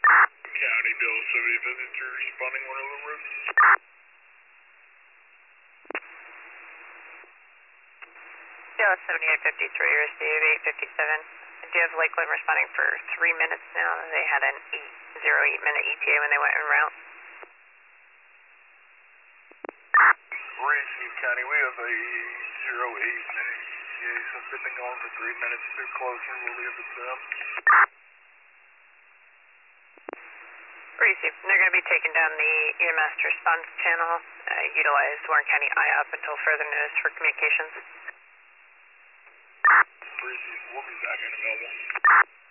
County Bill 70 visitor responding Waterloo Road. Bill 7853, receive 857. I do have Lakeland responding for 3 minutes now. They had an 8-minute ETA when they went en route. Receive County, we have a 08-minute ETA since they've been going for 3 minutes. They're closer, we'll leave it to them. Receive. They're going to be taking down the EMS response channel. Utilize Warren County IOP until further notice for communications. Receive, we'll be back in a moment.